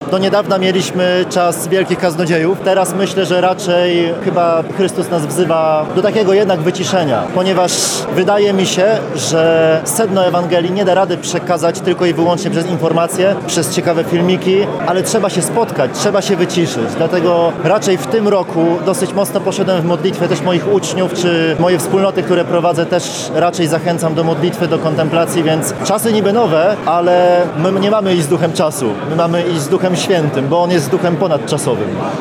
Do niedawna mieliśmy czas wielkich kaznodziejów. Teraz myślę, że raczej chyba Chrystus nas wzywa do takiego jednak wyciszenia, ponieważ wydaje mi się, że sedno Ewangelii nie da rady przekazać tylko i wyłącznie przez informacje, przez ciekawe filmiki, ale trzeba się spotkać, trzeba się wyciszyć. Dlatego raczej w tym roku dosyć mocno poszedłem w modlitwę, też moich uczniów, czy moje wspólnoty, które prowadzę, też raczej zachęcam do modlitwy, do kontemplacji, więc czasy niby nowe, ale my nie mamy iść z duchem czasu, my mamy iść z Duchem Świętym, bo On jest duchem ponadczasowym.